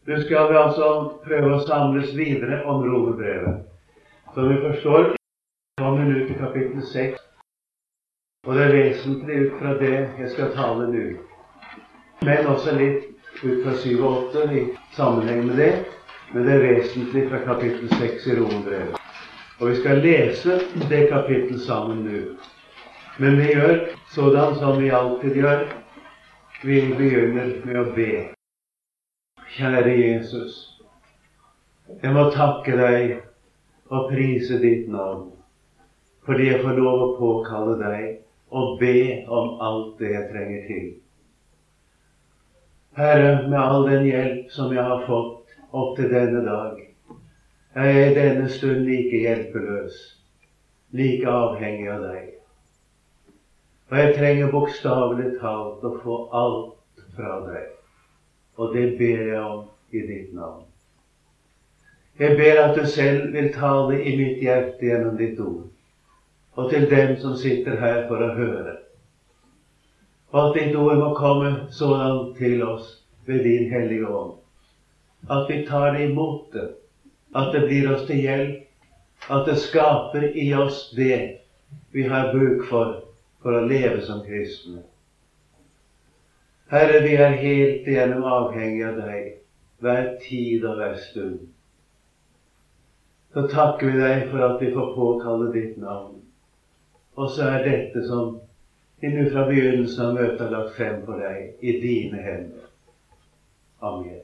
Nu skal vi altså prøve å samles videre om Romerbrevet. Som vi forstår, kommer nu til kapittel 6, og det er vesentlig ut fra det jeg skal tale nå. Men også litt ut fra 7 og 8 i sammenheng med det, men det er vesentlig fra kapittel 6 i Romerbrevet. Og vi skal lese det kapittel sammen nå. Men vi gjør sådan som vi alltid gjør. Vi begynner med å be. Kjære Jesus, jeg må takke deg og prise ditt navn, fordi jeg får lov å påkalle deg og be om alt det jeg trenger til. Herre, med all den hjelp som jeg har fått opp til denne dag, er jeg i denne stund like hjelpeløs, like avhengig av deg. Og jeg trenger bokstavelig talt å få alt fra deg, og det ber jeg om i ditt navn. Jeg ber at du selv vil tale i mitt hjerte gjennom ditt ord, og til dem som sitter her for å høre. Og at ditt ord må komme sådan til oss ved din hellige ånd, at vi tar det imot det, at det blir oss til hjelp, at det skaper i oss det vi har bruk for å leve som kristne. Herre, vi er helt igjennom avhengig av deg, hver tid og hver stund. Så takker vi deg for at vi får påkalle ditt navn. Og så er dette som vi nå fra begynnelsen av møtet har lagt frem for deg, i dine hender. Amen.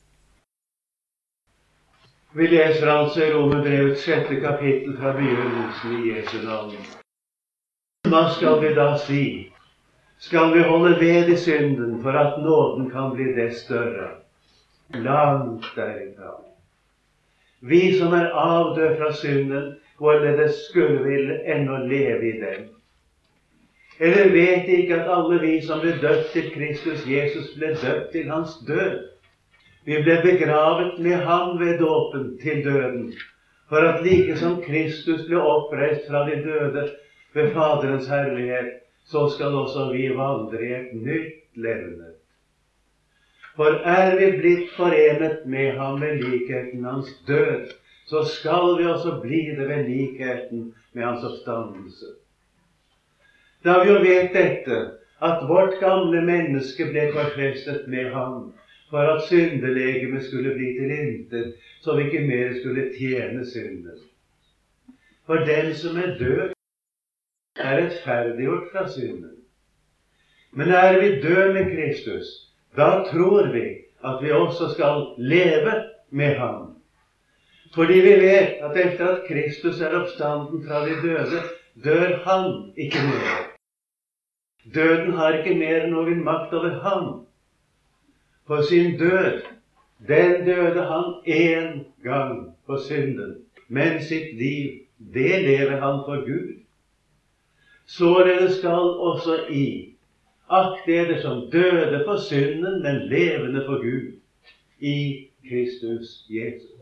Vi leser altså i Romerbrevets 6. kapittel fra begynnelsen i Jesu navn. Hva skal vi da si? Skal vi holde ved i synden for at nåden kan bli det større? Langt derifra. Vi som er avdød fra synden, hvorledes skulle vi ennå leve i den? Eller vet de ikke at alle vi som ble døpt til Kristus Jesus, ble døpt til hans død? Vi ble begravet med ham ved dåpen til døden, for at like som Kristus ble oppreist fra de døde ved Faderens herlighet, så skal også vi vandre i et nytt levende. For er vi blitt forenet med ham ved likheten hans død, så skal vi også bli det ved likheten med hans oppstandelse. Da vi jo vet dette, at vårt gamle menneske ble korsfestet med ham, for at syndelegemet skulle bli til intet, så vi ikke mer skulle tjene synden. For den som er død, er rettferdiggjort fra synden. Men er vi død med Kristus, da tror vi at vi også skal leve med ham. Fordi vi vet at etter at Kristus er oppstanden fra de døde, dør han ikke mer. Døden har ikke mer noen makt over ham. For sin død, den døde han en gang på synden, men sitt liv, det lever han for Gud. Således skal også akte eder som døde for synden, men levende for Gud, i Kristus Jesus.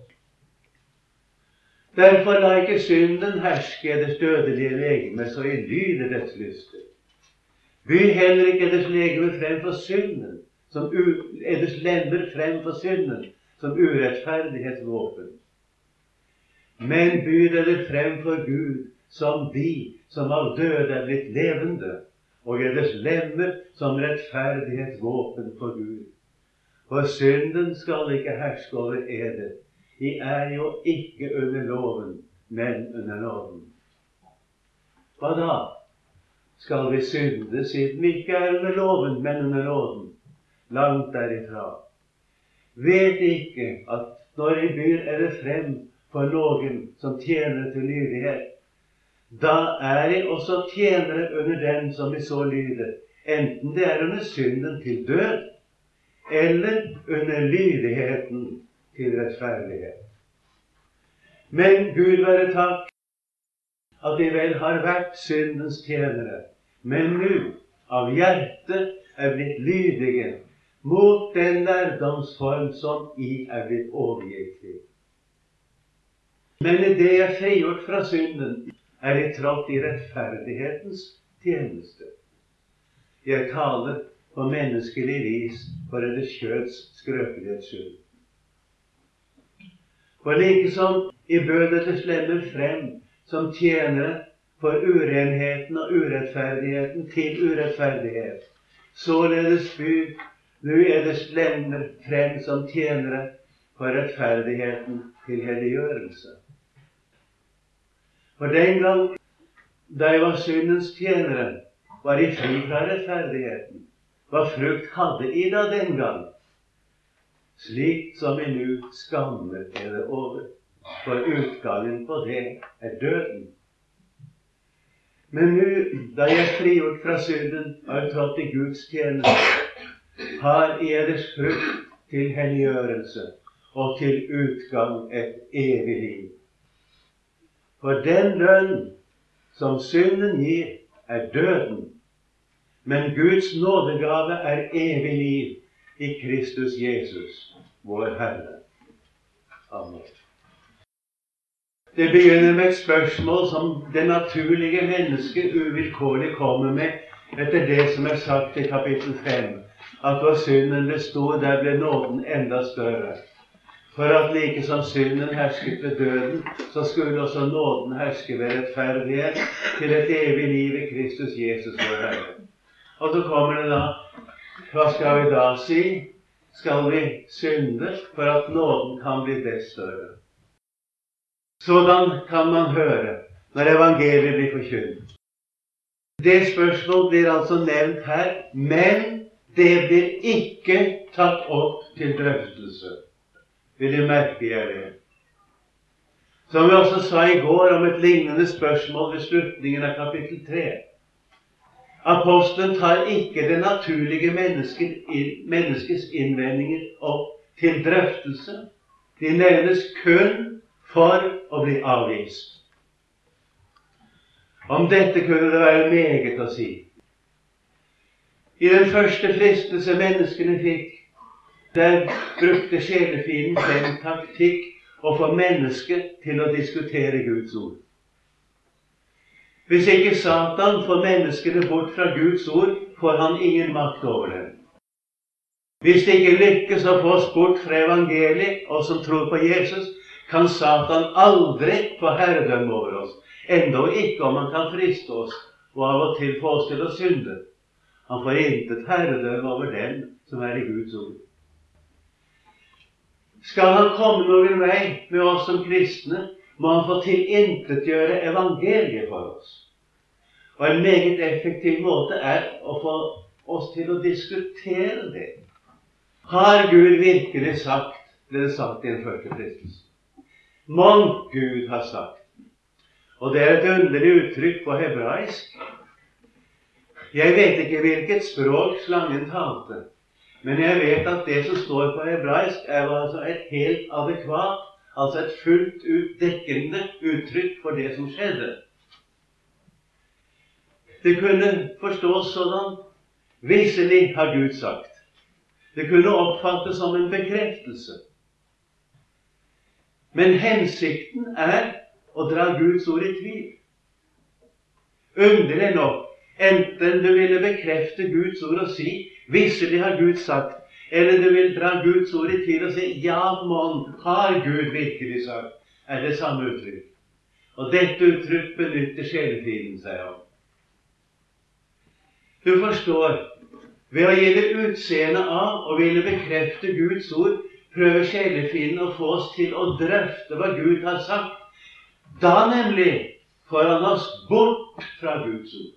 Derfor la ikke synden herske eders dødelige legeme, så I lyder dets lyster. By heller ikke eders legeme frem for synden, eders lemmer frem for synden, som urettferdighetsvåpen. Men byd eder frem for Gud, som de som av døde er blitt levende, og eders lemmer som rettferdighetsvåpen for Gud. For synden skal ikke herske over eder. I er jo ikke under loven, men under nåden. Hva da? Skal vi synde siden vi ikke er under loven, men under nåden? Langt derifra. Vet ikke at når I byr eder frem for noen som tjener til lydighet, da er I også tjenere under den som I så lyder, enten det er under synden til død, eller under lydigheten til rettferdighet. Men Gud være takk, at de vel har vært syndens tjenere, men nå av hjertet er blitt lydige mot den lærdomsform som I er blitt overgitt til. Men I det jeg frigjort fra synden, er I trådt I rettferdighetens tjeneste. Jeg taler på menneskelig vis for eders kjøds skrøpelighets skyld. For like som i bødet slemmer frem som tjenere for urenheten og urettferdigheten til urettferdighet, således bud, nu det slemmer frem som tjenere for rettferdigheten til helliggjørelse. For den gang, da jeg var syndens tjenere, var I fri fra rettferdigheten. Hva frukt hadde I da den gang? Slik som I nu skammer det over, for utgangen på det døden. Men nu, da jeg frigjort fra synden og trådt I Guds tjeneste, har I eders frukt til helliggjørelse og til utgang et evig liv. For den lønn som synden gir, døden, men Guds nådegave evig liv I Kristus Jesus, vår Herre. Amen. Det begynner med et spørsmål som det naturlige mennesket uvilkårlig kommer med etter det som sagt I kapittel 5, at hvor synden ble stor, der ble nåden enda større. For at like som synden hersket ved døden, så skulle også nåden herske ved rettferdighet til et evig liv I Kristus Jesus, vår Herre. Og så kommer det da, hva skal vi da si? Skal vi synde for at nåden kan bli det større? Sådan kan man høre når evangeliet blir forkynt. Det spørsmål blir altså nevnt her, men det blir ikke tatt opp til drøftelse. Vil I merke det? Som vi også sa I går om et lignende spørsmål ved slutningen av kapittel 3. Apostelen tar ikke det naturlige menneskets innvendinger opp til drøftelse. De nevnes kun for å bli avvist. Om dette kunne det være meget å si. I den første fristelse menneskene fikk, der brukte sjelefienden den taktikk å få mennesket til å diskutere Guds ord. Hvis ikke Satan får menneskene bort fra Guds ord, får han ingen makt over dem. Hvis det ikke lykkes å få oss bort fra evangeliet, og som tror på Jesus, kan Satan aldri få herredømme over oss, enda ikke om han kan friste oss, og av og til få oss til å synde. Han får intet herredømme over dem som I Guds ord. Skal han komme noen vei med oss som kristne, må han få tilintetgjøre evangeliet for oss. Og en meget effektiv måte å få oss til å diskutere det. Har Gud virkelig sagt, ble det sagt I den første fristelse? Mon Gud har sagt. Og det et underlig uttrykk på hebraisk. Jeg vet ikke hvilket språk slangen talte, men jeg vet at det som står på hebraisk altså et helt adekvat, altså et fullt ut dekkende uttrykk for det som skjedde. Det kunne forstås sådan, visselig har Gud sagt. Det kunne oppfattes som en bekreftelse. Men hensikten å dra Guds ord I tvil. Underlig nok, enten du ville bekrefte Guds ord og si, visselig har Gud sagt, eller du vil dra Guds ord I tvil og si, ja, mon, har Gud virkelig sagt, det samme uttrykk. Og dette uttrykk benytter sjelefienden seg av. Du forstår, ved å gi det utseende av og ville bekrefte Guds ord, prøver sjelefienden å få oss til å drøfte hva Gud har sagt. Da nemlig får han oss bort fra Guds ord.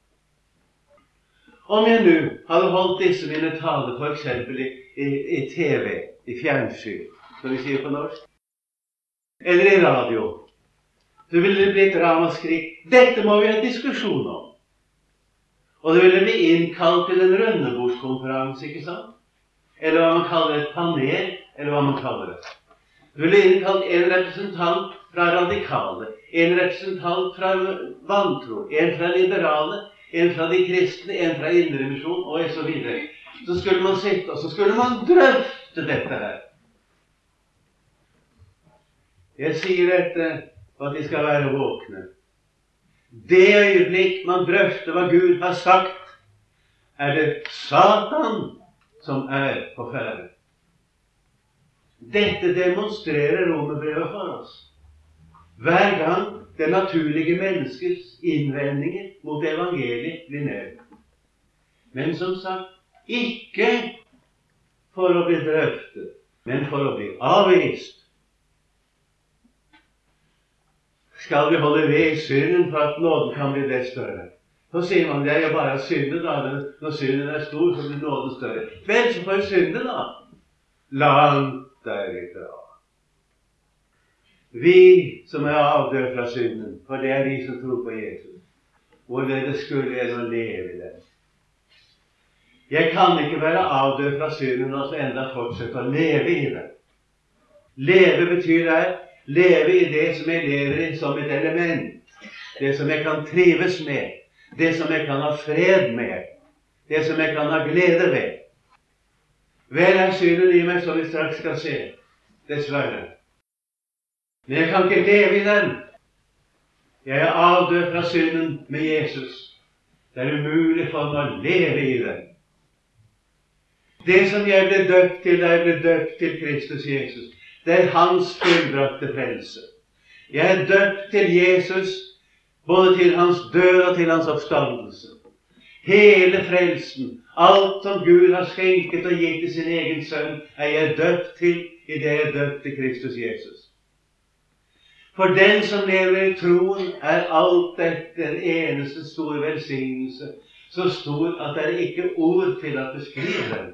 Om jeg nå hadde holdt disse mine taler for eksempel I TV, I fjernsyn, som vi sier på norsk, eller I radio, så ville det bli et ramaskrik. Dette må vi ha diskusjon om. Og det ville bli innkalt til en rundebordskonferanse, ikke sant? Eller hva man kaller et panel, eller hva man kaller det. Det ville innkalt en representant fra radikale, en representant fra vantro, en fra liberale, en fra de kristne, en fra indremisjon, og så videre. Så skulle man sitte, og så skulle man drøfte dette her. Jeg sier dette for at de skal være våkne. Det øyeblikk man drøfter hva Gud har sagt, det Satan som på ferde. Dette demonstrerer romerbrevet for oss. Hver gang det naturlige menneskets innvendinger mot evangeliet blir nevnt. Men som sagt, ikke for å bli drøftet, men for å bli avvist. Skal vi holde ved i synden for at nåden kan bli det større? Så sier man, det er jo bare synde da. Når synden er stor, så blir nåden større. Vel, så får synde da. Langt derifra. Vi som er avdød fra synden, for det er vi som tror på Jesus, hvorledes skulle jeg nå leve i den? Jeg kan ikke være avdød fra synden og så enda fortsette å leve i den. Leve betyr det, leve i det som jeg lever i som et element, det som jeg kan trives med, det som jeg kan ha fred med, det som jeg kan ha glede ved. Vel er synden i meg, som vi straks skal se, dessverre. Men jeg kan ikke leve i den. Jeg er avdød fra synden med Jesus. Det er umulig for meg å leve i den. Det som jeg ble døpt til, da jeg ble døpt til Kristus Jesus, det er hans fullbrakte frelse. Jeg er døpt til Jesus, både til hans død og til hans oppstandelse. Hele frelsen, alt som Gud har skjenket og gitt til sin egen sønn, er jeg døpt til i det jeg er døpt til Kristus Jesus. For den som lever i troen, er alt dette en eneste stor velsignelse, så stor at det er ikke ord til å beskrive den.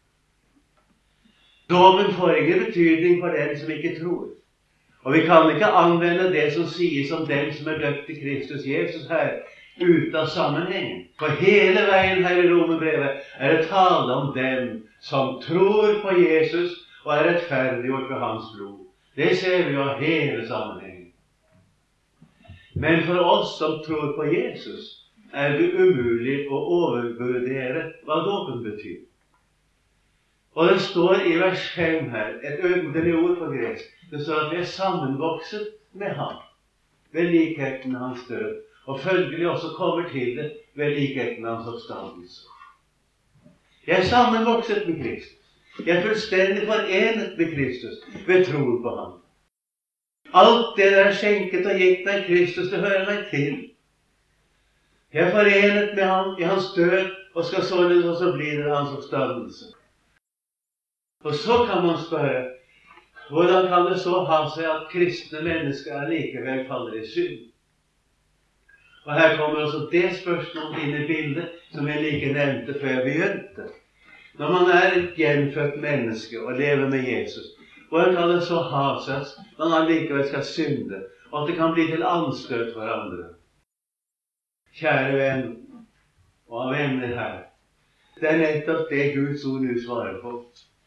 Dåpen får ingen betydning for den som ikke tror. Og vi kan ikke anvende det som sies om den som er døpt til Kristus Jesus her, ut av sammenhengen. For hele veien her i Romerbrevet er det tale om dem som tror på Jesus og er rettferdiggjort ved hans blod. Det ser vi jo av hele sammenhengen. Men for oss som tror på Jesus, er det umulig å overvurdere hva dåpen betyr. Og det står i vers 5 her, et underlig ord på gresk. Det står at vi er sammenvokset med ham, ved likheten med hans død, og følgelig også kommer til det ved likheten med hans oppstandelse. Jeg er sammenvokset med Kristus. Jeg er fullstendig forenet med Kristus ved troen på ham. Alt det der er skjenket og gitt meg Kristus, det hører meg til. Jeg er forenet med ham i hans død, og skal således også bli det hans oppstandelse. Og så kan man spørre, hvordan kan det så ha seg at kristne mennesker allikevel faller i synd? Og her kommer også det spørsmålet inn i bildet som jeg like nevnte før jeg begynte. Når man er et gjenfødt menneske og lever med Jesus, hvordan kan det så ha seg at man allikevel skal synde, og at det kan bli til anstøt for andre? Kjære venn, og venner her, det er nettopp det Guds ord nå svarer på.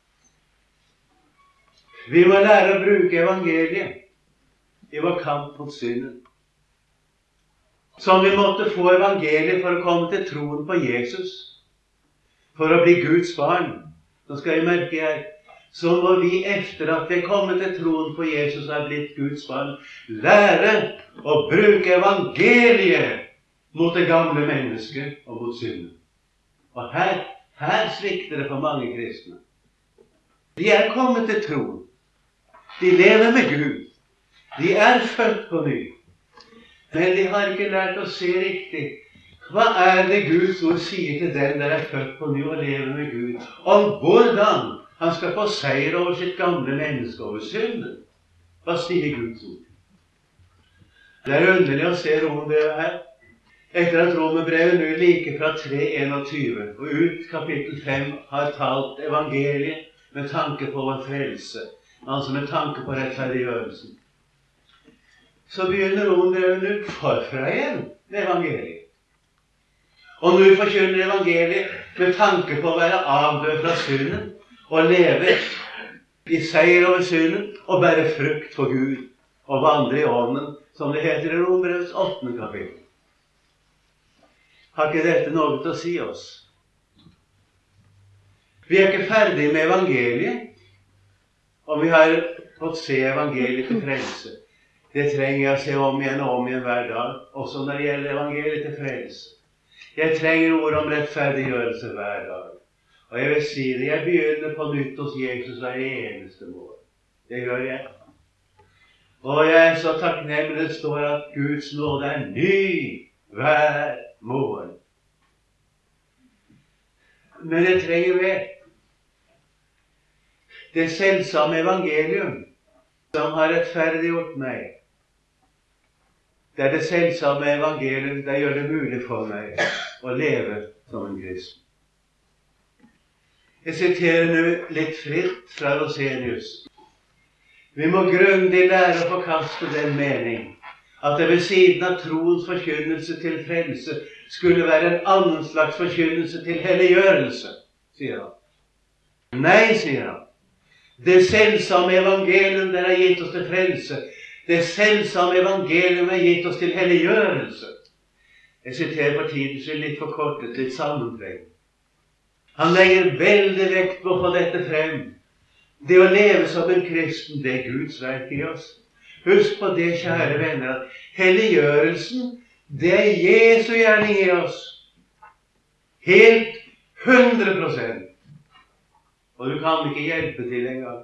Vi må lære å bruke evangeliet i vår kamp mot synden. Som vi måtte få evangeliet for å komme til troen på Jesus, for å bli Guds barn. Nå skal jeg merke her, så må vi efter at vi er kommet til troen på Jesus og er blitt Guds barn, lære å bruke evangeliet mot det gamle mennesket og mot synden. Og her svikter det for mange kristne. De er kommet til troen. De lever med Gud. De er født på ny. Men de har ikke lært å se riktig. Hva er det Guds ord sier til den der er født på ny og lever med Gud? Om hvordan han skal få seier over sitt gamle menneske, over synden. Hva sier Guds ord? Det er underlig å se romerbrevet her. Etter at romerbrevet nå like fra 3:21 og ut kapittel 5 har talt evangeliet med tanke på vår frelse, altså med tanke på rettferdiggjørelsen, så begynner romerbrevet nå forfra igjen med evangeliet. Og nå forkynner evangeliet med tanke på å være avdød fra synden og leve i seier over synden og bære frukt for Gud og vandre i ånden, som det heter i Romerbrevets 8. kapittel. Har ikke dette noe til å si oss? Vi er ikke ferdige med evangeliet, og vi har fått se evangeliet til frelse. Det trenger jeg å se om igjen og om igjen hver dag, også når det gjelder evangeliet til frelse. Jeg trenger ord om rettferdiggjørelse hver dag. Og jeg vil si det, jeg begynner på nytt hos Jesus hver eneste morgen. Det gjør jeg. Og jeg er så takknemlig det står at Guds nåde er ny hver morgen. Men jeg trenger mer. Det selvsamme evangelium som har rettferdiggjort meg, det er det selvsamme evangelium, det gjør det mulig for meg å leve som en kristen. Jeg siterer nå litt fritt fra Rosenius. Vi må grundig lære å forkaste den mening at det ved siden av troens forkynnelse til frelse skulle være en annen slags forkynnelse til helliggjørelse, sier han. Nei, sier han. Det selvsamme evangelium der er gitt oss til frelse, det selvsamme evangelium er gitt oss til helliggjørelse. Jeg siterer på tiden skyld litt forkortet, litt sammentrengende. Han legger veldig vekt på å få dette frem. Det å leve som en kristen, det er Guds verk i oss. Husk på det, kjære venner, at helliggjørelsen, det er Jesu gjerning i oss. Helt 100%. Og du kan ikke hjelpe til engang.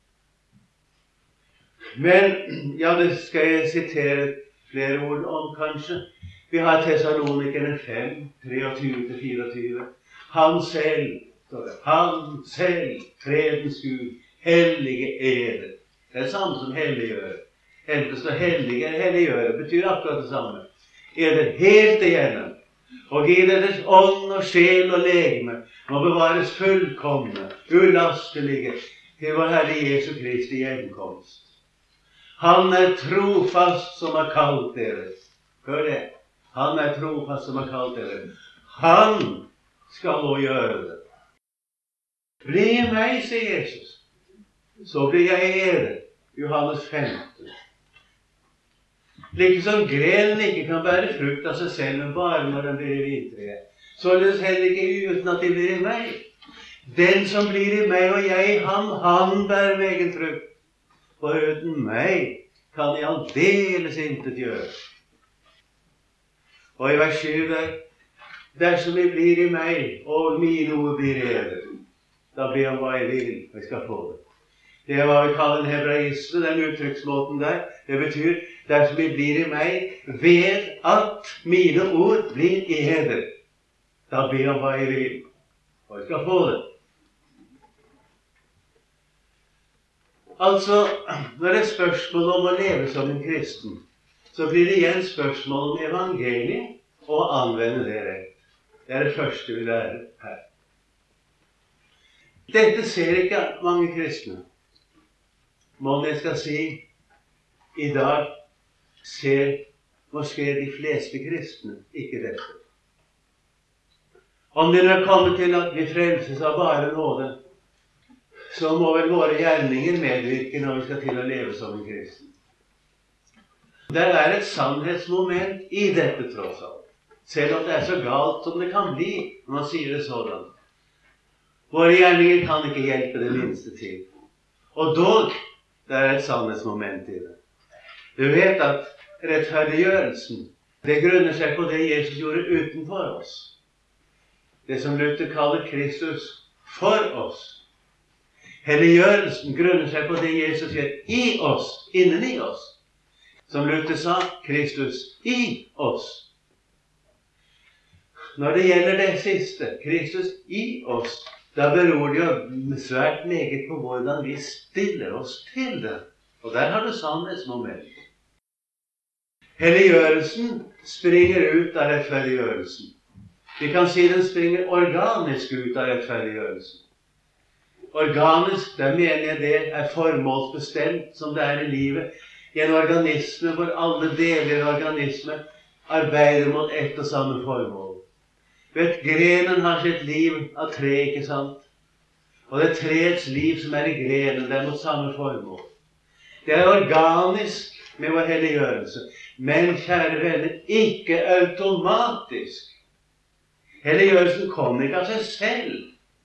Men, ja, det skal jeg sitere flere ord om, kanskje. Vi har Thessalonikerne 5, 23-24. Han selv, står det, han selv, fredens Gud, hellige eder. Det er det samme som helliggjøre. Enten står hellige eller helliggjøre, betyr akkurat det samme. Eder helt igjennom. Og gi deres ånd og sjel og legeme må bevares fullkomne, ulastelige til vår Herre Jesu Kristi gjenkomst. Han er trofast som har kalt dere. Hør det. Han er trofast som har kalt dere. Han skal nå gjøre det. Bli i meg, sier Jesus, så blir jeg i eder. Johannes 15. Like som grenen ikke kan bære frukt av seg selv, men bare når den blir i vintreet. Således heller ikke uten at de blir i meg. Den som blir i meg og jeg i ham, han bærer egen frukt. For uten meg kan jeg aldeles intet gjøre. Og i vers 7 der, dersom vi blir i meg, og mine ord blir i eder, da ber jeg om hva jeg vil, og jeg skal få det. Det er hva vi kaller en hebraisme, den uttrykksmåten der. Det betyr, dersom vi blir i meg, ved at mine ord blir i eder, da ber jeg om hva jeg vil, og jeg skal få det. Altså, når det er spørsmål om å leve som en kristen, så blir det igjen spørsmål om evangeliet og å anvende det rett. Det er det første vi lærer her. Dette ser ikke mange kristne. Men jeg skal si, i dag ser måske de fleste kristne ikke dette. Om det nå er kommet til at vi frelses av bare nåde, så må vel våre gjerninger medvirke når vi skal til å leve som en kristen. Det er et sannhetsmoment i dette tross alt, selv om det er så galt som det kan bli når man sier det sådan. Våre gjerninger kan ikke hjelpe det minste til. Og dog, det er et sannhetsmoment i det. Du vet at rettferdiggjørelsen, det grunner seg på det Jesus gjorde utenfor oss. Det som Luther kaller Kristus for oss. Helliggjørelsen grunner seg på det Jesus gjør i oss, inneni oss. Som Luther sa, Kristus i oss. Når det gjelder det siste, Kristus i oss, da beror det jo svært meget på hvordan vi stiller oss til det. Og der har du sannhetsmoment. Helliggjørelsen springer ut av rettferdiggjørelsen. Vi kan si den springer organisk ut av rettferdiggjørelsen. Organisk, der mener jeg det er formålsbestemt som det er i livet. I en organisme hvor alle deler av organisme arbeider mot ett og samme formål. Vet, grenen har sitt liv av tre, ikke sant? Og det er treets liv som er i grenen, det er mot samme formål. Det er organisk med vår helliggjørelse, men kjære venner, ikke automatisk. Helliggjørelsen kommer ikke av seg selv.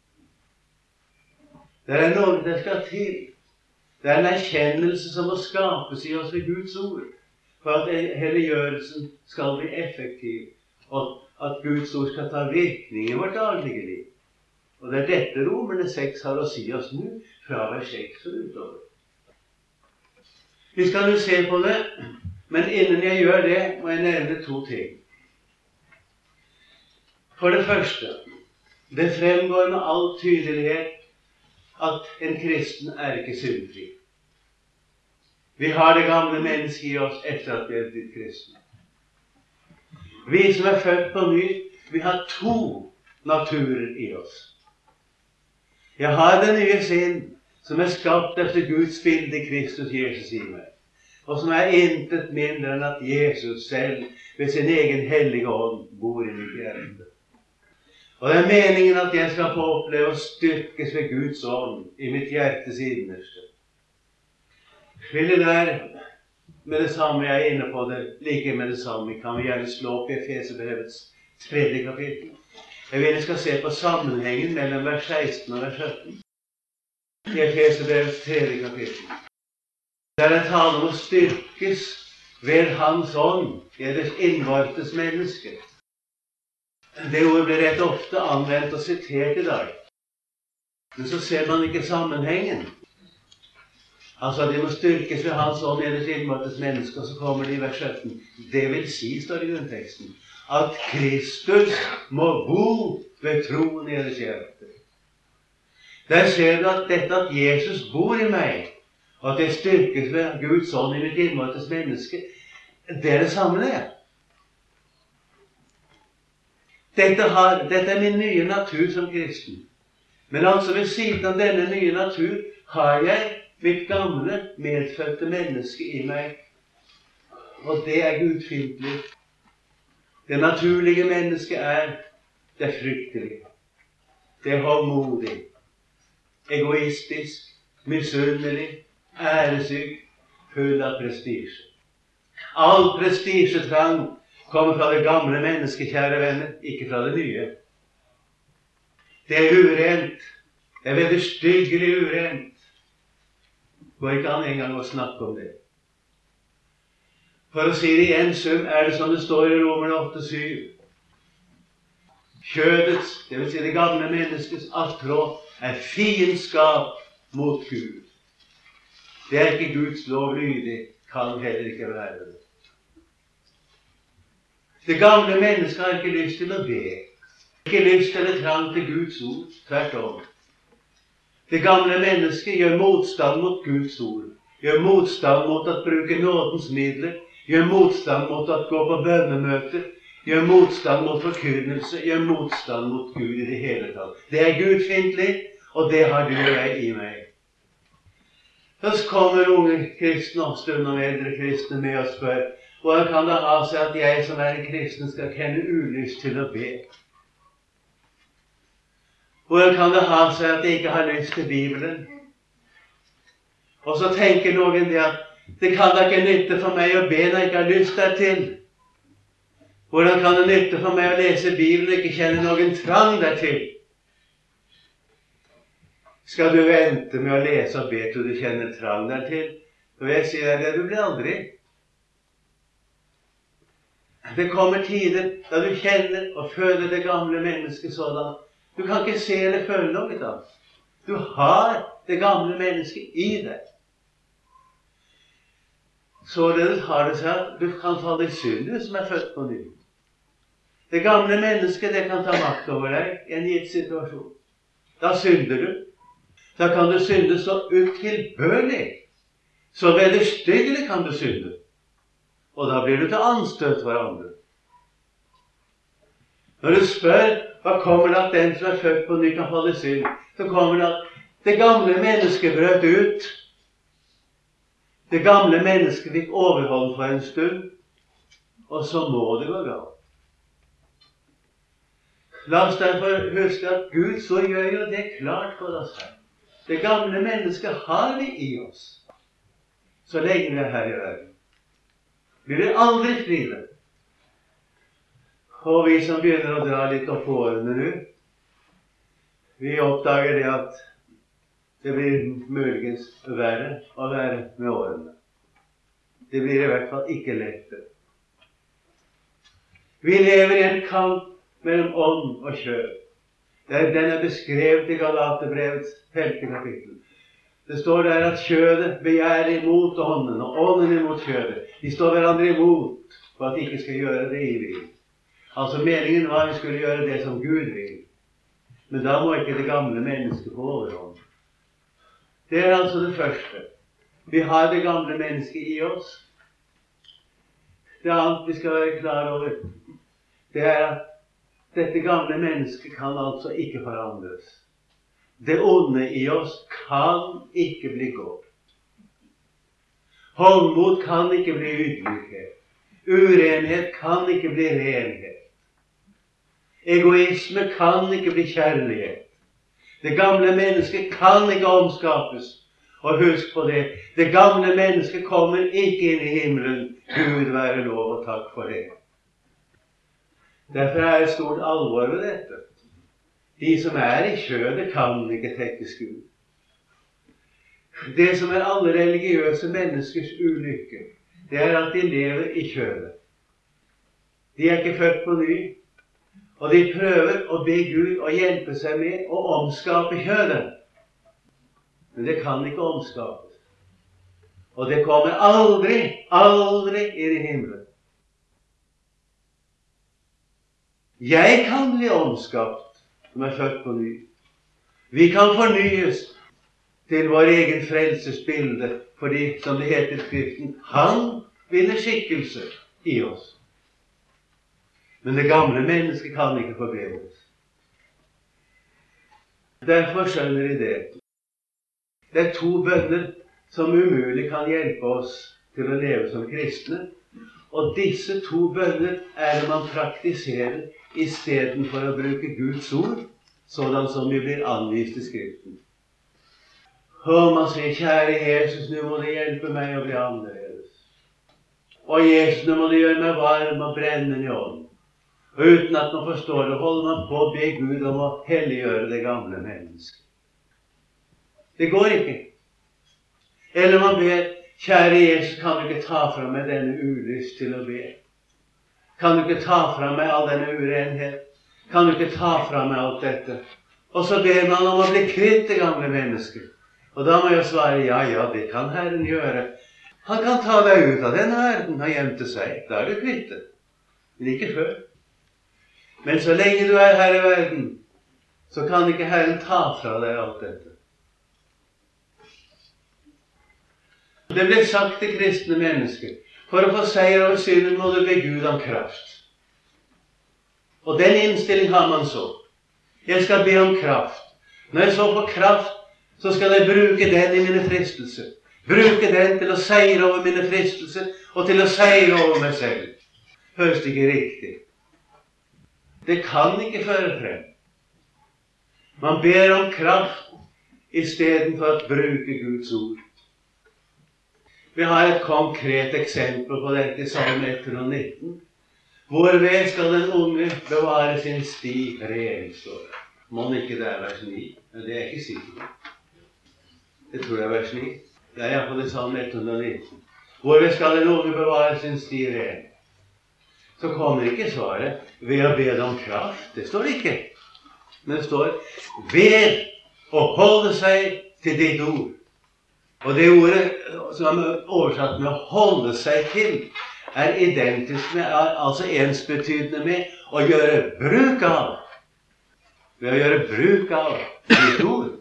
Det er noe det skal til. Det er en erkjennelse som må skapes i oss ved Guds ord, for at helliggjørelsen skal bli effektiv, og at Guds ord skal ta virkning i vårt daglige liv. Og det er dette Romerne 6 har å si oss nå, fra vers 6 og utover. Vi skal jo se på det, men innen jeg gjør det, må jeg nevne to ting. For det første, det fremgår med all tydelighet at en kristen er ikke syndfri. Vi har det gamle mennesket i oss etter at vi er blitt kristne. Vi som er født på ny, vi har to naturer i oss. Jeg har det nye sinn, som er skapt etter Guds bilde i Kristus Jesus i meg, og som er intet mindre enn at Jesus selv ved sin egen hellige ånd bor i mitt hjerte. Og det er meningen at jeg skal få oppleve å styrkes ved Guds ånd i mitt hjertes innerste. Vil det der, med det samme jeg er inne på det, like med det samme, kan vi gjerne slå opp i Efeserbrevets 3. kapittel. Jeg vil skal se på sammenhengen mellom vers 16 og vers 17. I Efeserbrevets 3. kapittel. Der er tale om å styrkes ved Hans ånd i deres innvortes menneske. Det ordet blir rett ofte anvendt og sitert i dag. Men så ser man ikke sammenhengen. Altså, de må styrkes ved Hans ånd i deres innvortes menneske, og så kommer det i vers 17. Det vil si, står det i grunnteksten, at Kristus må bo ved troen i deres hjerte. Der ser du at dette at Jesus bor i meg, og at det styrkes ved Guds ånd i mitt innvortes menneske, det er det samme det. Dette er min nye natur som kristen. Men altså ved siden av denne nye natur har jeg mitt gamle, medfødte menneske i meg. Og det er gudfiendtlig. Det naturlige mennesket det er fryktelig. Det er håndmodig, egoistisk, misunnelig, æresyk, full av prestisje. All prestisjetrang kommer fra det gamle mennesket, kjære venner, ikke fra det nye. Det er urent. Det er vederstyggelig urent. Går ikke an engang å snakke om det. For å si det i en sum er det som det står i Romerne 8:7. Kjødets, det vil si det gamle menneskets attrå, er fiendskap mot Gud. Det er ikke Guds lov lydig, kan heller ikke være det. Det gamle mennesket har ikke lyst til å be. Ikke lyst eller trang til Guds ord, tvert om. Det gamle mennesket gjør motstand mot Guds ord, gjør motstand mot å bruke nådens midler, gjør motstand mot å gå på bønnemøter, gjør motstand mot forkynnelse, gjør motstand mot Gud i det hele tatt. Det er gudfiendtlig, og det har du og jeg i meg. Så kommer unge kristne og stundom eldre kristne med og spør, hvordan kan det ha seg at jeg som er en kristen skal kjenne ulyst til å be? Hvordan kan det ha seg at jeg ikke har lyst til Bibelen? Og så tenker noen det at det kan da ikke nytte for meg å be når jeg ikke har lyst dertil. Hvordan kan det nytte for meg å lese Bibelen og ikke kjenne noen trang dertil? Skal du vente med å lese og be til du kjenner trang dertil? Så vil jeg si deg det, du blir aldri. Det kommer tider da du kjenner og føler det gamle mennesket sådan. Du kan ikke se eller føle noe da. Du har det gamle mennesket i deg. Således har det seg at du kan falle i synd, du som er født på ny. Det gamle mennesket, det kan ta makt over deg i en gitt situasjon. Da synder du. Da kan du synde så utilbørlig. Så vederstyggelig kan du synde. Og da blir du til anstøt for andre. Når du spør, hva kommer det at den som er født på ny kan falle i synd? Så kommer det at det gamle mennesket brøt ut. Det gamle mennesket fikk overhold for en stund, og så må det gå galt. La oss derfor huske at Gud så gjør jo det klart for oss her. Det gamle mennesket har vi i oss, så lenge vi er her i verden. Vi vil aldri fri det. Og vi som begynner å dra litt opp på årene nå, vi oppdager det at det blir muligens verre å være med årene. Det blir i hvert fall ikke lettere. Vi lever i en kamp mellom ånd og kjød. Den er beskrevet i Galaterbrevets 5. kapittel. Det står der at kjødet begjærer imot ånden, og ånden imot kjødet. De står hverandre imot for at de ikke skal gjøre det I vil. Altså meningen var at vi skulle gjøre det som Gud vil. Men da må ikke det gamle mennesket få overhånd. Det altså det første. Vi har det gamle mennesket I oss. Det annet vi skal være klar over, det at dette gamle mennesket kan altså ikke forandres. Det onde I oss kan ikke bli godt. Håndmot kan ikke bli ydmykhet. Urenhet kan ikke bli renhet. Egoisme kan ikke bli kjærlighet. Det gamle mennesket kan ikke omskapes. Og husk på det, det gamle mennesket kommer ikke inn I himmelen. Gud være lov og takk for det. Derfor det et stort alvor ved dette. De som I kjødet kan ikke tekkes Gud. Det som alle religiøse menneskers ulykke, det at de lever I kjødet. De ikke født på ny, og de prøver å be Gud å hjelpe seg med å omskape kjødet. Men det kan ikke omskapes. Og det kommer aldri inn I himmelen. Jeg kan bli omskapt som født på ny. Vi kan fornyes til vår egen frelses bilde, fordi, som det heter I Skriften, han vinner skikkelse I oss. Men det gamle mennesket kan ikke forbedres. Derfor skjønner I det. Det to bønner som umulig kan hjelpe oss til å leve som kristne, og disse to bønner det man praktiserer I stedet for å bruke Guds ord, sådan som vi blir anvist I Skriften. Og man sier, kjære Jesus, nå må du hjelpe meg å bli annerledes. Og Jesus, nå må du gjøre meg varm og brennende I ånd. Og uten at man forstår det, holder man på å be Gud om å helliggjøre det gamle mennesket. Det går ikke. Eller man ber, kjære Jesus, kan du ikke ta fra meg denne ulyst til å be? Kan du ikke ta fra meg all denne urenhet? Kan du ikke ta fra meg alt dette? Og så ber man om å bli kvitt det gamle mennesket. Og da må jeg svare, ja, det kan Herren gjøre. Han kan ta deg ut av denne verden og hjem til seg. Da du kvitt det. Men ikke før. Men så lenge du her I verden, så kan ikke Herren ta fra deg alt dette. Det ble sagt til kristne mennesker, for å få seier over synden må du be Gud om kraft. Og den innstilling har man så. Jeg skal be om kraft. Når jeg så får kraft, så skal jeg bruke den I mine fristelser. Bruke den til å seire over mine fristelser, og til å seire over meg selv. Høres det ikke riktig? Det kan ikke føre frem. Man ber om kraft I stedet for å bruke Guds ord. Vi har et konkret eksempel på dette I Salme 119. Hvorved skal den unge bevare sin sti ren, står det. Må ikke det vers 9? Men det ikke sikkert. Det tror jeg vers 9. Det I hvert fall I Salme 119. Hvorved skal den unge bevare sin sti ren? Så kommer ikke svaret ved å be om kraft. Det står ikke. Men det står ved å holde seg til ditt ord. Og det ordet som oversatt med å holde seg til identisk med, altså ensbetydende med å gjøre bruk av. Ved å gjøre bruk av ditt ord.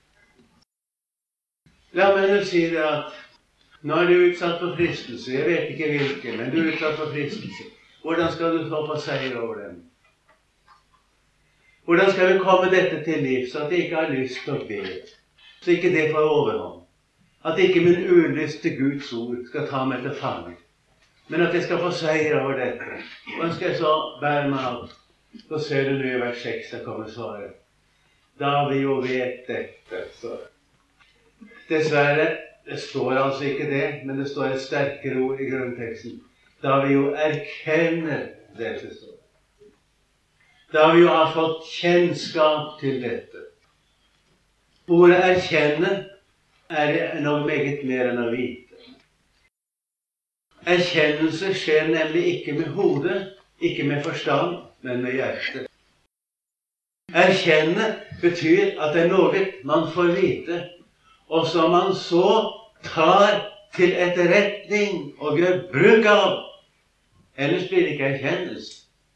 La meg nå si det at nå du utsatt for fristelse, jeg vet ikke hvilken, men du utsatt for fristelse. Hvordan skal du få på seier over dem? Hvordan skal vi komme dette til liv, så at jeg ikke har lyst til å be, så ikke det får overhånd? At ikke min ulyst til Guds ord skal ta meg til fange, men at jeg skal få seier over dette. Hvordan skal jeg så bære meg av? Så ser du nå I vers 6, der kommer svaret. Da vi jo vet dette, så. Dessverre, det står altså ikke det, men det står et sterkere ord I grunnteksten. Da vi jo erkjenner dette, står. Da vi jo har fått kjennskap til dette. Ordet erkjenne noe meget mer enn å vite. Erkjennelse skjer nemlig ikke med hodet, ikke med forstand, men med hjertet. Erkjenne betyr at det noe man får vite, og som han så tar til etterretning og gjør bruk av. Ellers blir det ikke erkjennelse.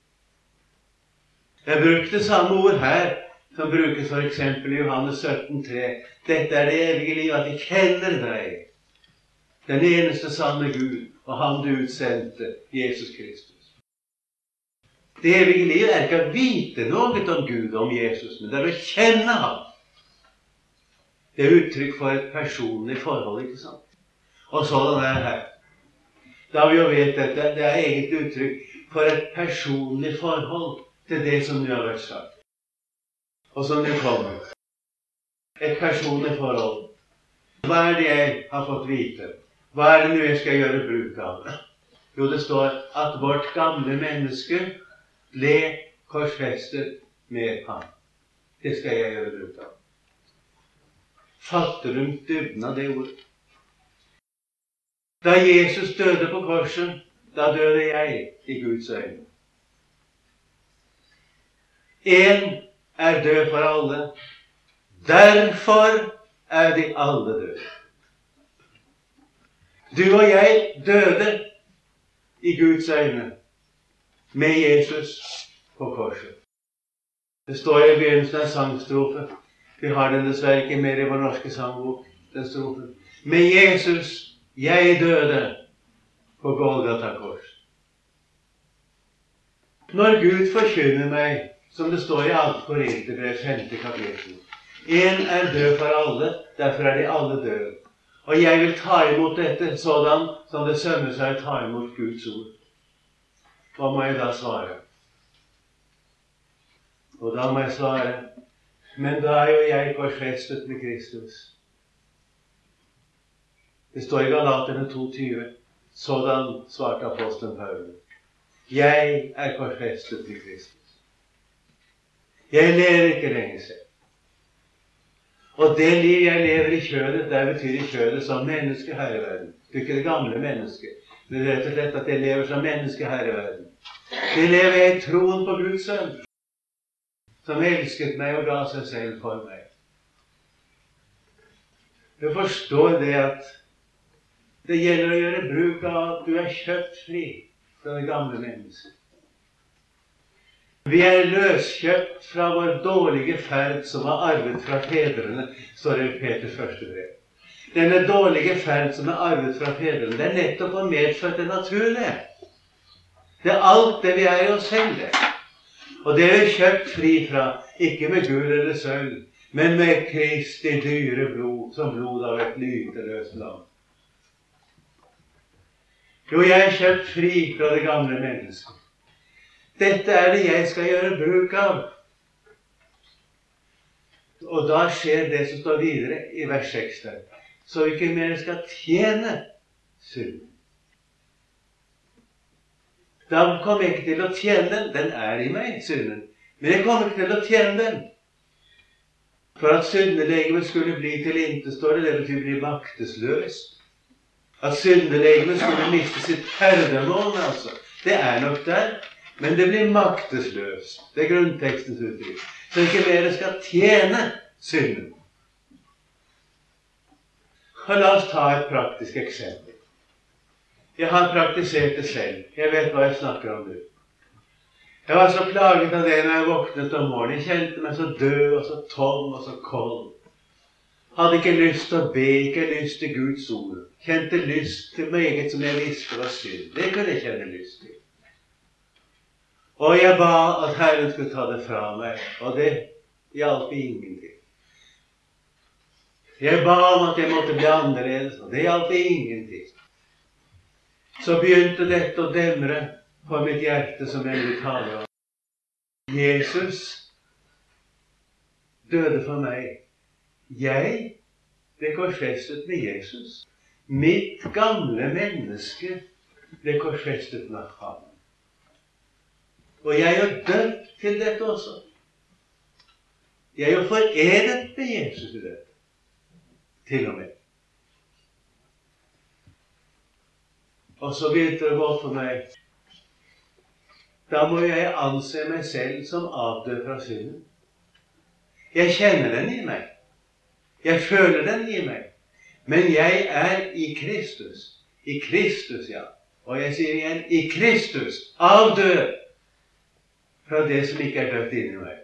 Jeg brukte samme ord her, som brukes for eksempel i Johannes 17,3. Dette er det evige liv, at de kjenner deg, den eneste sanne Gud, og han du utsendte, Jesus Kristus. Det evige liv er ikke å vite noe om Gud og om Jesus, men det er å kjenne ham. Det er uttrykk for et personlig forhold, ikke sant? Og sådan er det her. Da vi jo vet dette, det er egentlig uttrykk for et personlig forhold til det som nå har vært sagt. Og som nå kommer. Et personlig forhold. Hva er det jeg har fått vite? Hva er det nå jeg skal gjøre bruk av? Jo, det står at vårt gamle menneske ble korsfestet med ham. Det skal jeg gjøre bruk av. Fatter du dybden av det ordet? Da Jesus døde på korset, da døde jeg i Guds øyne. En er død for alle. Derfor er de alle døde. Du og jeg døde i Guds øyne med Jesus på korset. Det står i begynnelsen av sangstrofe. Vi har den dessverre ikke mer i vår norske sangbok, den strofen. Med Jesus jeg døde på Golgata kors. Når Gud forkynner meg, som det står i 2. Korinterbrev 5. kapittel, en er død for alle, derfor er de alle døde. Og jeg vil ta imot dette sådan som det sømmer seg å ta imot Guds ord. Hva må jeg da svare? Og da må jeg svare, men da er jo jeg korsfestet med Kristus. Det står i Galaterne 2,20. Sådan svarte apostelen Paulus. Jeg er korsfestet med Kristus. Jeg lever ikke lenger selv. Og det liv jeg lever i kjødet, det betyr i kjødet som menneske her i verden. Det er ikke det gamle mennesket. Det er rett og slett at jeg lever som menneske her i verden. Det lever jeg i troen på Guds sønn, som elsket meg og ga seg selv for meg. Du forstår det at det gjelder å gjøre bruk av at du er kjøpt fri fra det gamle mennesket. Vi er løskjøpt fra vår dårlige ferd som er arvet fra fedrene, står det i Peters første brev. Denne dårlige ferd som er arvet fra fedrene, det er nettopp å medfødt det naturlige. Det er alt det vi er i oss selv, det. Og det er vi kjøpt fri fra, ikke med gull eller sølv, men med Kristi dyre blod, som blod av et lyteløst lam. Jo, jeg er kjøpt fri fra det gamle mennesket. Dette er det jeg skal gjøre bruk av. Og da skjer det som står videre i vers 6 der. Så ikke mer skal tjene synden. Da kommer jeg ikke til å tjene den. Den er i meg, synden. Men jeg kommer ikke til å tjene den. For at syndelegemet skulle bli tilintetgjort, står det betyr bli maktesløst. At syndelegemet skulle miste sitt herremål, altså. Det er nok der, men det blir maktesløst. Det er grunntekstens uttrykk. Så ikke mer skal tjene synden. Og la oss ta et praktisk eksempel. Jeg har praktisert det selv. Jeg vet hva jeg snakker om nå. Jeg var så plaget av det når jeg våknet om morgenen. Jeg kjente meg så død og så tom og så kold. Hadde ikke lyst til å be, ikke lyst til Guds ord. Kjente lyst til meget som jeg visste var synd. Det kunne jeg kjenne lyst til. Og jeg ba at Herren skulle ta det fra meg, og det hjalp ingenting. Jeg ba om at jeg måtte bli annerledes, og det hjalp ingenting. Så begynte dette å demre på mitt hjerte som jeg vil tale om. Jesus døde for meg. Jeg ble korsfestet med Jesus. Mitt gamle menneske ble korsfestet med ham. Og jeg er døpt til dette også. Jeg er jo forenet med Jesus i dette. Til og med. Og så begynte det å gå for meg. Da må jeg anse meg selv som avdød fra synden. Jeg kjenner den i meg. Jeg føler den i meg. Men jeg er i Kristus. I Kristus, ja. Og jeg sier igjen, i Kristus, avdød fra det som ikke er dødt inni meg.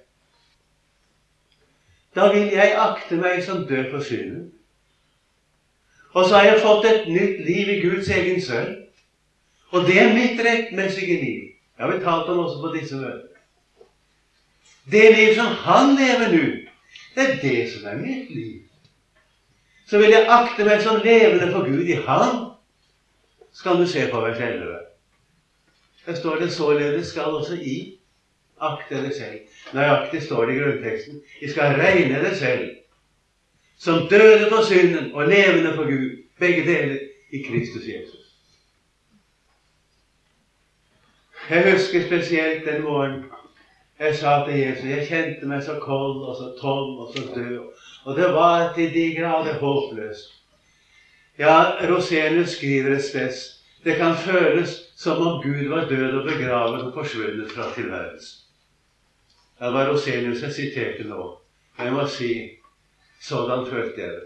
Da vil jeg akte meg som død for synden. Og så har jeg fått et nytt liv i Guds egen sønn. Og det er mitt rettmessige liv. Jeg har talt om også på disse møtene. Det liv som han lever nå, det er det som er mitt liv. Så vil jeg akte meg som levende for Gud i han. Skal du se på vers 11. Der står det således skal også I akte det selv. Nøyaktig står det i grunnteksten. I skal regne det selv. Som døde for synden og levende for Gud. Begge deler i Kristus Jesus. Jeg husker spesielt den morgen jeg sa til Jesus, jeg kjente meg så kold og så tom og så død. Og det var til de grader håpløst. Ja, Rosenius skriver et sted, det kan føles som om Gud var død og begravet og forsvunnet fra tilværelsen. Det var Rosenius jeg siterte nå. Jeg må si, sådan følte jeg det.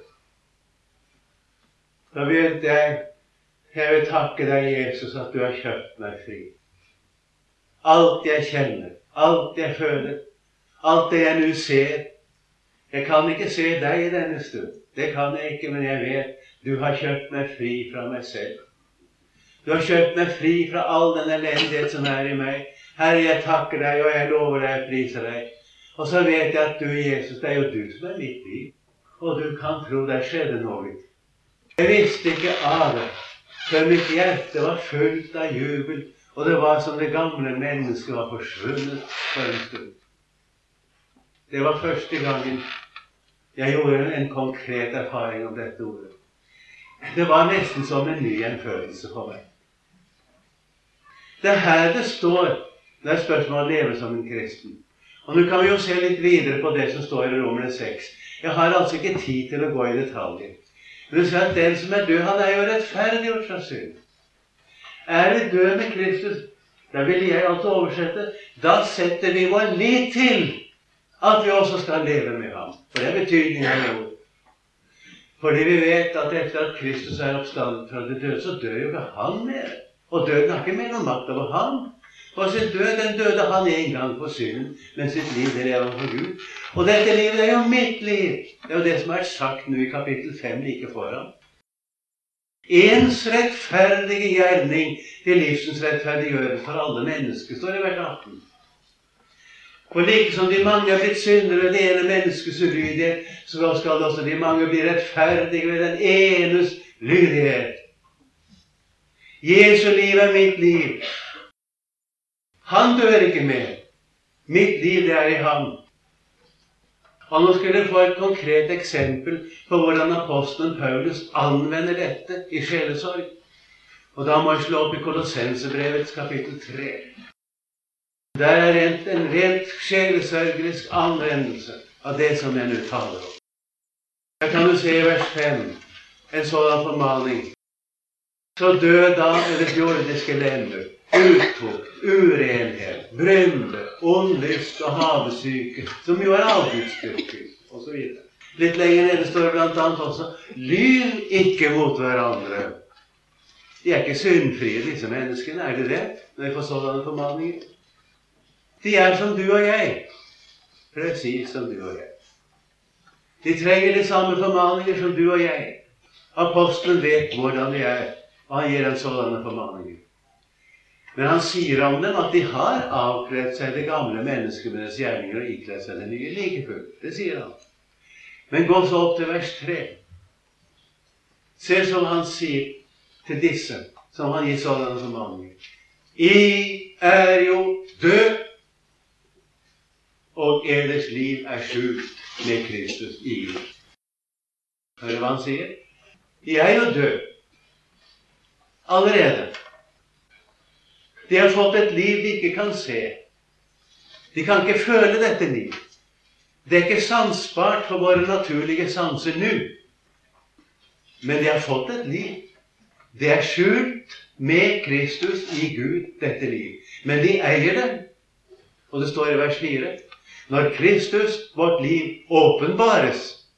Da begynte jeg vil takke deg, Jesus, at du har kjøpt meg fri. Alt jeg kjenner, alt jeg føler, alt det jeg nå ser. Jeg kan ikke se deg i denne stund. Det kan jeg ikke, men jeg vet du har kjøpt meg fri fra meg selv. Du har kjøpt meg fri fra all den elendighet som er i meg. Herre, jeg takker deg, og jeg lover deg, jeg priser deg. Og så vet jeg at du, Jesus, det er jo du som er mitt liv. Og du kan tro det skjedde noe. Jeg visste ikke av det, for mitt hjerte var fullt av jubel, og det var som det gamle mennesket var forsvunnet for en stund. Det var første gangen jeg gjorde en konkret erfaring om dette ordet. Det var nesten som en ny følelse for meg. Det er her det står, det er spørsmålet å leve som en kristen. Og nå kan vi jo se litt videre på det som står i Romerne 6. Jeg har altså ikke tid til å gå i detaljer. Men det sier at den som er død, han er jo rettferdiggjort fra synd. Er vi død med Kristus, da vil jeg altså oversette, da setter vi vår lit til at vi også skal leve med ham. For det er betydningen av det ord. Fordi vi vet at etter at Kristus er oppstanden fra det døde, så dør jo ikke han mer. Og døden har ikke mer noen makt over ham. For sin død, den døde han en gang for synden, men sitt liv det lever han for Gud. Og dette livet er jo mitt liv. Det er jo det som er sagt nå i kapittel 5 like foran. Ens rettferdige gjerning til livsens rettferdiggjørelse for alle mennesker, står i vers 18. For like som de mange er blitt syndere ved det ene menneskets ulydighet, så skal også de mange bli rettferdige ved den enes lydighet. Jesu liv er mitt liv. Han dør ikke mer. Mitt liv det er i ham. Og nå skal dere få et konkret eksempel på hvordan apostelen Paulus anvender dette i sjelesorg. Og da må jeg slå opp i Kolossenserbrevets kapittel 3. Der er en rent sjelesørgerisk anvendelse av det som jeg nå taler om. Her kan du se i vers 5 en sådan formaning. Så død da deres jordiske lemmer, uttukt, urenhet, brynde, ondlyst og havesyke, som jo er avgudsdyrkelse, og så videre. Litt lenger nede står det blant annet også, lyv ikke mot hverandre. De er ikke syndfrie, disse menneskene, er det det? Når jeg får sådanne formaninger. De er som du og jeg. Precis som du og jeg. De trenger de samme formaninger som du og jeg. Apostelen vet hvordan de er, og han gir dem sådanne formaninger. Men han sier om dem at de har avkledd seg det gamle mennesket med dets gjerninger og ikledd seg det nye like fullt. Det sier han. Men gå så opp til vers 3. Se som han sier til disse, som han gir sådanne formaninger. I er jo død, og eders liv er skjult med Kristus i Gud. Hører du hva han sier? Jeg er jo død. Allerede. De har fått et liv de ikke kan se. De kan ikke føle dette liv. Det er ikke sansbart for våre naturlige sanser nå. Men de har fått et liv. Det er skjult med Kristus i Gud, dette liv. Men de eier det. Og det står i vers 4. Når Kristus, vårt liv, åpenbares,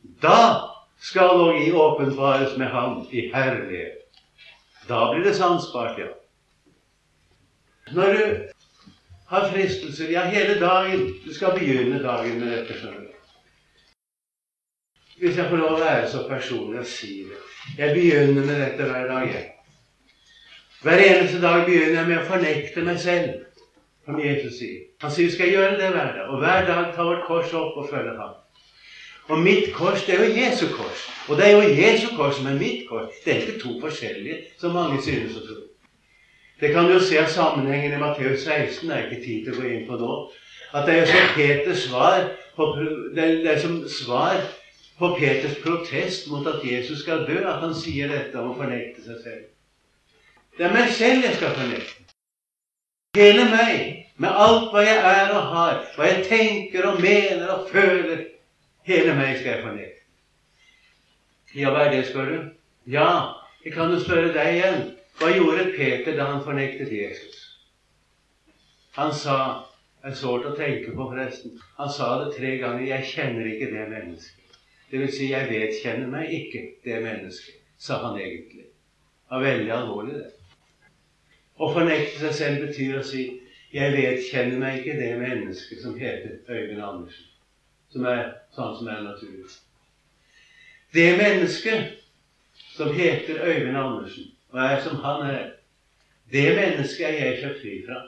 Da skal og i åpenbares med ham i herlighet. Da blir det sansbart, ja. Når du har fristelser, ja, hele dagen, du skal begynne dagen med dette, skjønner du. Hvis jeg får lov å være så personlig og si det. Jeg begynner med dette hver dag, jeg. Hver eneste dag begynner jeg med å fornekte meg selv, som Jesus sier. Han sier, skal jeg gjøre det hver dag, og hver dag ta vårt kors opp og følge ham. Og mitt kors, det er jo Jesu kors. Og det er jo Jesu kors som er mitt kors. Det er ikke to forskjellige, som mange synes å tro. Det kan du jo se av sammenhengen i Matteus 16, det er ikke tid til å gå inn på nå, at det er jo som Peters svar på, det er som svar på Peters protest mot at Jesus skal dø, at han sier dette om å fornekte seg selv. Det er meg selv jeg skal fornekte. Hele meg, med alt hva jeg er og har, hva jeg tenker og mener og føler, hele meg skal jeg fornekte. Ja, hva er det, spør du? Ja, jeg kan jo spørre deg igjen. Hva gjorde Peter da han fornektet Jesus? Han sa, det er sårt å tenke på forresten, han sa det 3 ganger, jeg kjenner ikke det mennesket. Det vil si, jeg vedkjenner meg ikke det mennesket, sa han egentlig. Det var veldig alvorlig det. Å fornekte seg selv betyr å si, jeg vedkjenner meg ikke det mennesket som heter Øyvind Andersen, som er sånn som er naturlig. Det mennesket som heter Øyvind Andersen, og er som han er, det mennesket er jeg kjøpt fri fra.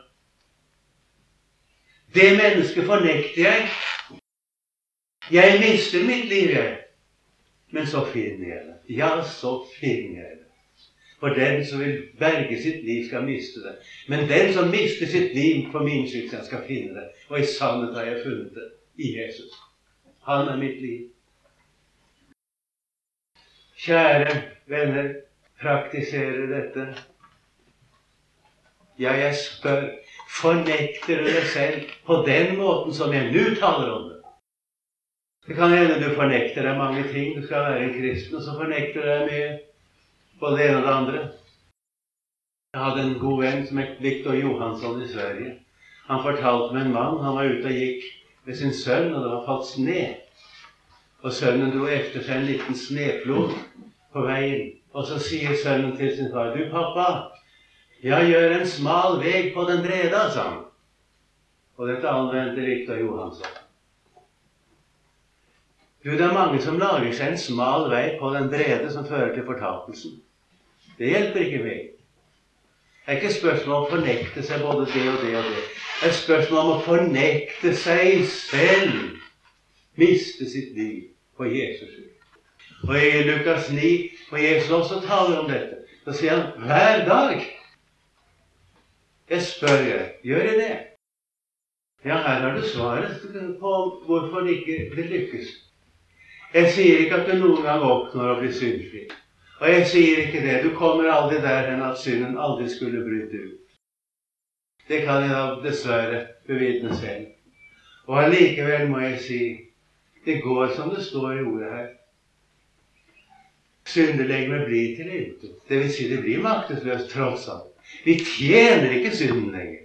Det mennesket fornekter jeg. Jeg mister mitt liv, jeg. Men så finner jeg det. Ja, så finner jeg det. For den som vil berge sitt liv, skal miste det. Men den som mister sitt liv for min skyld, skal finne det. Og i sannhet har jeg funnet det i Jesus. Han er mitt liv. Kjære venner, praktisere dette. Ja, jeg spør, fornekter du deg selv på den måten som jeg nå taler om det? Det kan hende du fornekter deg mange ting. Du skal være en kristen, og så fornekter du deg mye på det ene og det andre. Jeg hadde en god venn som het Victor Johansson i Sverige. Han fortalte med en mann, han var ute og gikk med sin sønn, og det var falt sne. Og sønnen dro efter seg en liten sneflod på veien. Og så sier sønnen til sin far, du pappa, jeg gjør en smal veg på den brede, sa han. Og dette anvendte Victor Johansson. Du, det er mange som lager seg en smal vei på den brede som fører til fortapelsen. Det hjelper ikke meg. Det er ikke spørsmål om å fornekte seg både det og det og det. Det er spørsmål om å fornekte seg selv. Miste sitt liv på Jesus skyld. Og i Lukas 9, og Jesus også taler om dette, så sier han, hver dag. Jeg spør jeg, gjør jeg det? Ja, her har du svaret på hvorfor det ikke lykkes. Jeg sier ikke at du noen gang oppnår å bli syndfri. Og jeg sier ikke det. Du kommer aldri derhen at synden aldri skulle bryte ut. Det kan jeg da dessverre bevitne selv. Og allikevel må jeg si, det går som det står i ordet her. Syndelegeme blir til intet. Det vil si, det blir maktesløst tross alt. Vi tjener ikke synden lenger.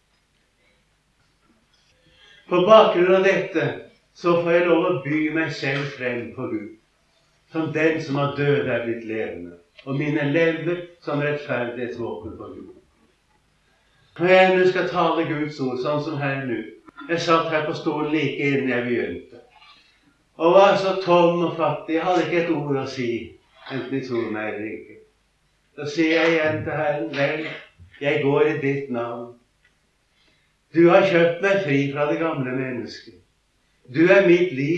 På bakgrunn av dette så får jeg lov å by meg selv frem for Gud, som den som har død er blitt levende, og mine lever som rettferdighetsvåpen for Gud. Når jeg nå skal tale Guds ord, sånn som her nå. Jeg satt her på stolen like innen jeg begynte, og var så tom og fattig, jeg hadde ikke et ord å si, enten de tror meg eller ikke. Så sier jeg igjen til Herren, vel, jeg går i ditt navn. Du har kjøpt meg fri fra det gamle mennesket. Du er mitt liv.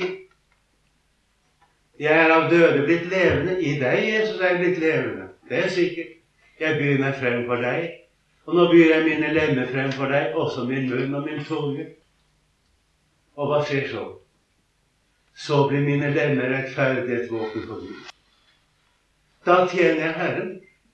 Jeg er av døde blitt levende. I deg, Jesus, er jeg blitt levende. Det er sikkert. Jeg byr meg frem for deg. Og nå byr jeg mine lemmer frem for deg, også min munn og min tunge. Og hva skjer så? Så blir mine lemmer rettferdighetsvåpen for Gud. Da tjener jeg Herren.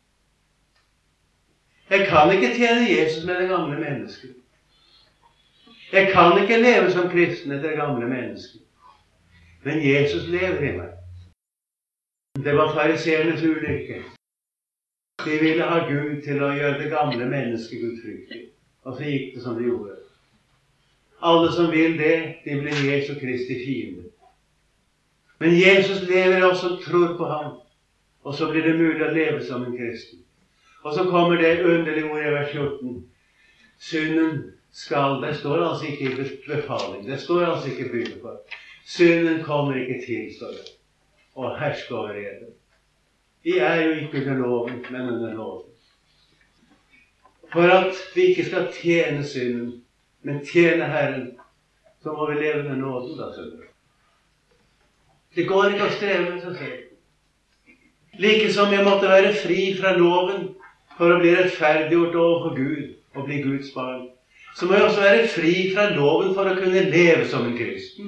Jeg kan ikke tjene Jesus med det gamle mennesket. Jeg kan ikke leve som kristen etter det gamle mennesket. Men Jesus lever i meg. Det var fariseernes ulykke. De ville ha Gud til å gjøre det gamle mennesket gudfryktig. Og så gikk det som de gjorde. Alle som vil det, de blir Jesu Kristi fiende. Men Jesus lever i oss som tror på ham. Og så blir det mulig å leve som en kristen. Og så kommer det underlige ordet i vers 14. Synden skal, det står altså ikke i befaling, det står altså ikke byrde for. Synden kommer ikke til, står det, og hersker over eden. Vi er jo ikke under loven, men under loven. For at vi ikke skal tjene synden, men tjene Herren, så må vi leve med nåden, da, skjønner du. Det går ikke å streve med seg selv. Like som jeg måtte være fri fra loven for å bli rettferdiggjort overfor Gud og bli Guds barn, så må jeg også være fri fra loven for å kunne leve som en kristen.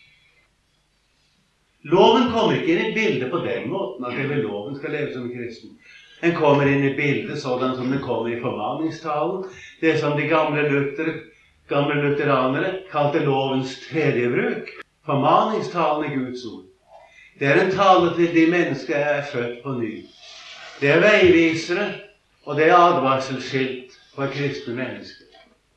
Loven kommer ikke inn i bildet på den måten at jeg ved loven skal leve som en kristen. Den kommer inn i bildet sådan som den kommer i formaningstalen, det som de gamle lutheranere kalte lovens tredje bruk. Formaningstalen er Guds ord. Det er en tale til de mennesker jeg er født på ny. Det er veivisere, og det er advarselskilt for kristne mennesker.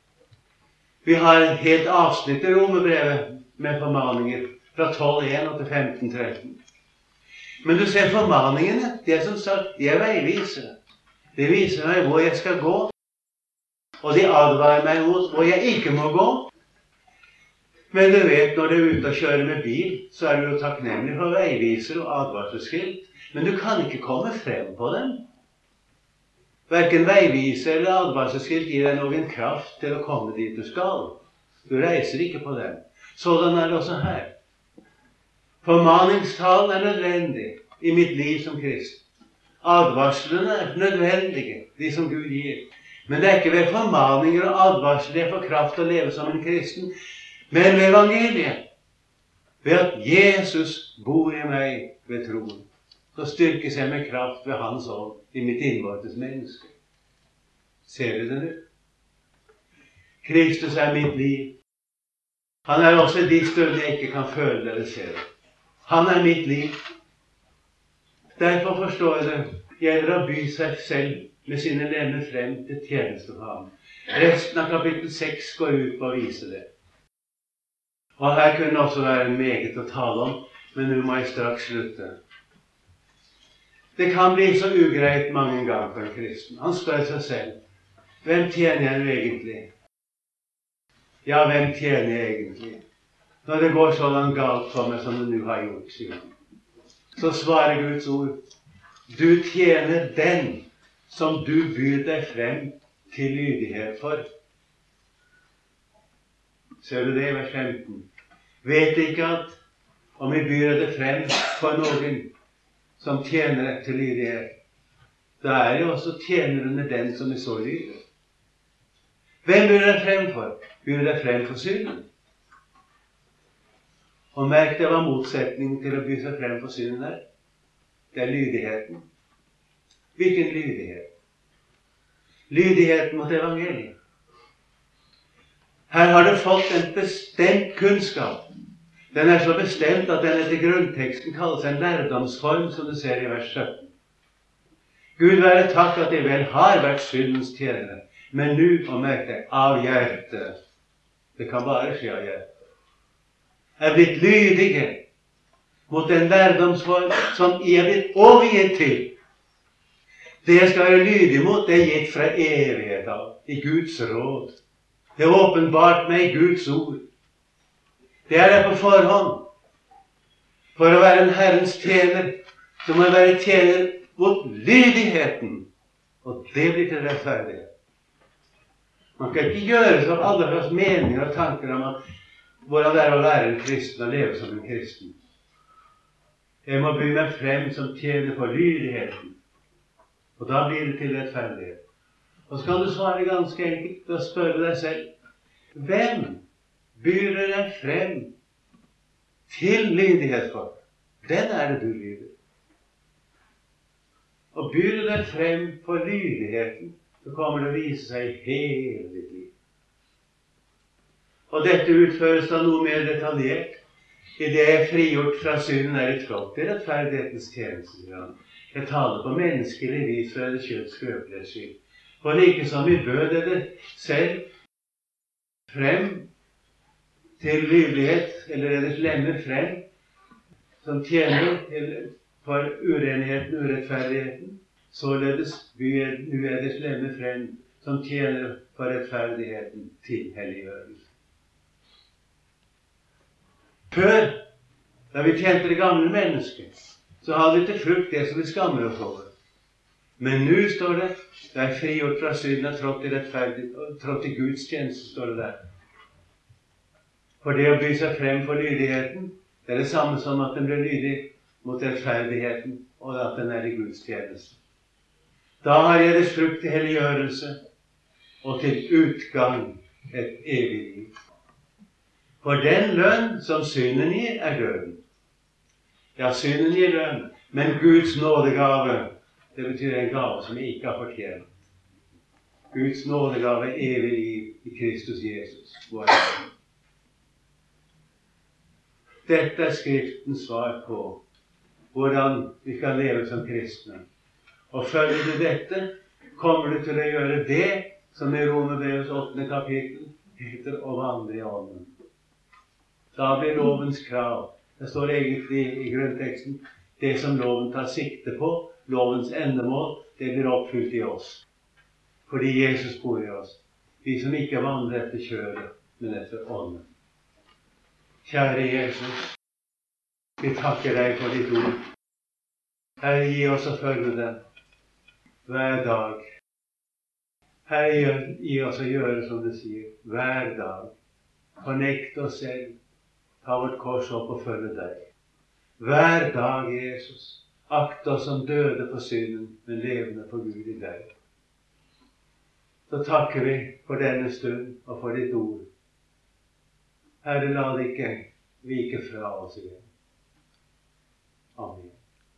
Vi har et helt avsnitt i Romerbrevet med formaninger fra 12.1 til 15.13. Men du ser formaningene, det er som sagt, de er veivisere. De viser meg hvor jeg skal gå, og de advarer meg mot hvor jeg ikke må gå. Men du vet, når du er ute og kjører med bil, så er du jo takknemlig for veiviser og advarselsskilt. Men du kan ikke komme frem på dem. Hverken veiviser eller advarselsskilt gir deg noen kraft til å komme dit du skal. Du reiser ikke på dem. Sådan er det også her. Formaningstalen er nødvendig i mitt liv som kristen. Advarslene er nødvendige, de som Gud gir. Men det er ikke ved formaninger og advarsler jeg får kraft til å leve som en kristen, men ved evangeliet, ved at Jesus bor i meg ved troen, så styrkes jeg med kraft ved hans ånd i mitt innvortes menneske. Ser du det nå? Kristus er mitt liv. Han er også de stunder jeg ikke kan føle det eller se det. Han er mitt liv. Derfor forstår jeg det gjelder å by seg selv med sine lemmer frem til tjeneste for ham. Resten av kapittel 6 går ut på å vise det. Og her kunne det også være meget å tale om, men nå må jeg straks slutte. Det kan bli så ugreit mange ganger for en kristen. Han spør seg selv, hvem tjener jeg egentlig? Ja, hvem tjener jeg egentlig? Når det går sånn galt for meg som det nå har gjort, sier han. Så svarer Guds ord, du tjener den som du byr deg frem til lydighet for. Ser du det i vers 15? Vet ikke at om vi byr det frem for noen som tjener til lydighet, da er jo også tjenerne den som er så lydig. Hvem byr det frem for? Byr det frem for synden? Og merk det var motsetningen til å by seg frem for synden der. Det er lydigheten. Hvilken lydighet? Lydigheten mot evangeliet. Her har du fått en bestemt kunnskap. Den er så bestemt at den etter grunnteksten kalles en lærdomsform, som du ser i vers 17. Gud være takk at de vel har vært syndens tjenere, men nå, og merk det, av hjertet. Det kan bare skje av hjertet. Er blitt lydige mot en lærdomsform som I er blitt overgitt til. Det jeg skal være lydig mot, det er gitt fra evighet av, i Guds råd. Det er åpenbart meg i Guds ord. Det er det på forhånd. For å være en Herrens tjener, så må jeg være tjener mot lydigheten. Og det blir til rettferdighet. Man kan ikke gjøre som alle slags meninger og tanker om at hvordan det er å være en kristen og leve som en kristen. Jeg må by meg frem som tjener for lydigheten. Og da blir det til rettferdighet. Og så kan du svare ganske enkelt og spørre deg selv, hvem byr deg frem til lydighet for? Den er det du lyder. Og byr deg frem for lydigheten, så kommer det å vise seg i hele ditt liv. Og dette utføres da noe mer detaljert. I det jeg frigjort fra synden er et flott til rettferdighetens tjeneste. Jeg taler på menneskelig vis for det kjøtts skrøpelighet skyld. For like som vi bød det selv frem til lydighet, eller deres lemmer frem, som tjener for urenigheten, urettferdigheten. Således byr nu eders lemme frem, som tjener for rettferdigheten til helliggjørelse. Før, da vi tjente det gamle mennesket, så hadde vi til frukt det som vi skammer oss over. Men nå står det, det er frigjort fra synden og trådt i Guds tjeneste, står det der. For det å by seg frem for lydigheten, det er det samme som at den blir lydig mot rettferdigheten, og at den er i Guds tjeneste. Da har jeg deres frukt til helliggjørelse, og til utgang et evig liv. For den lønn som synden gir, er døden. Ja, synden gir lønn, men Guds nådegave, det betyr en gave som vi ikke har fortjent. Guds nådegave er evig liv i Kristus Jesus, vår Herre. Dette er Skriftens svar på hvordan vi skal leve som kristne. Og følger du dette, kommer du til å gjøre det som i Romerbrevets 8. kapittel heter å vandre i ånden. Da blir lovens krav, det står egentlig i grunnteksten, det som loven tar sikte på, lovens endemål, det blir oppfylt i oss. Fordi Jesus bor i oss. Vi som ikke vandrer etter kjøret, men etter ånden. Kjære Jesus, vi takker deg for ditt ord. Herre, gi oss å følge det hver dag. Herre, gi oss å gjøre som du sier, hver dag. Fornekte oss selv, ta vårt kors opp og følge deg. Hver dag, Jesus, akt oss som døde for synden, men levende for Gud i deg. Så takker vi for denne stund og for ditt ord. Herre, la det ikke vike fra oss igjen. Amen.